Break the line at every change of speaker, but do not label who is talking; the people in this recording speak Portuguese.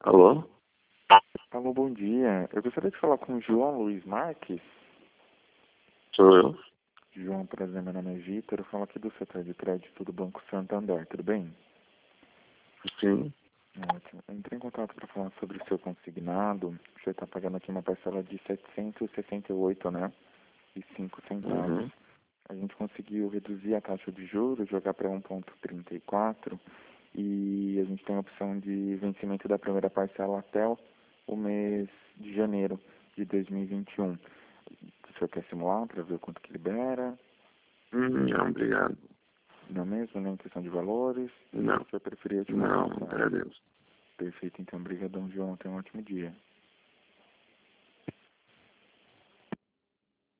Alô?
Alô, bom dia. Eu gostaria de falar com o João Luiz Marques.
Sou eu?
João, prazer, meu nome é Vitor. Eu falo aqui do setor de crédito do Banco Santander, tudo bem?
Sim.
Ótimo. Eu entrei em contato para falar sobre o seu consignado. O senhor está pagando aqui uma parcela de 768, né? E 5 centavos.
Uhum.
A gente conseguiu reduzir a taxa de juros, jogar para 1,34 e a gente tem a opção de vencimento da primeira parcela até o mês de janeiro de 2021. O senhor quer simular para ver o quanto que libera?
Não, obrigado.
Não é mesmo, nem em questão de valores?
Não,
O senhor preferia te
não,
consultar?
agradeço.
Perfeito, então, brigadão, João. Tenha um ótimo dia.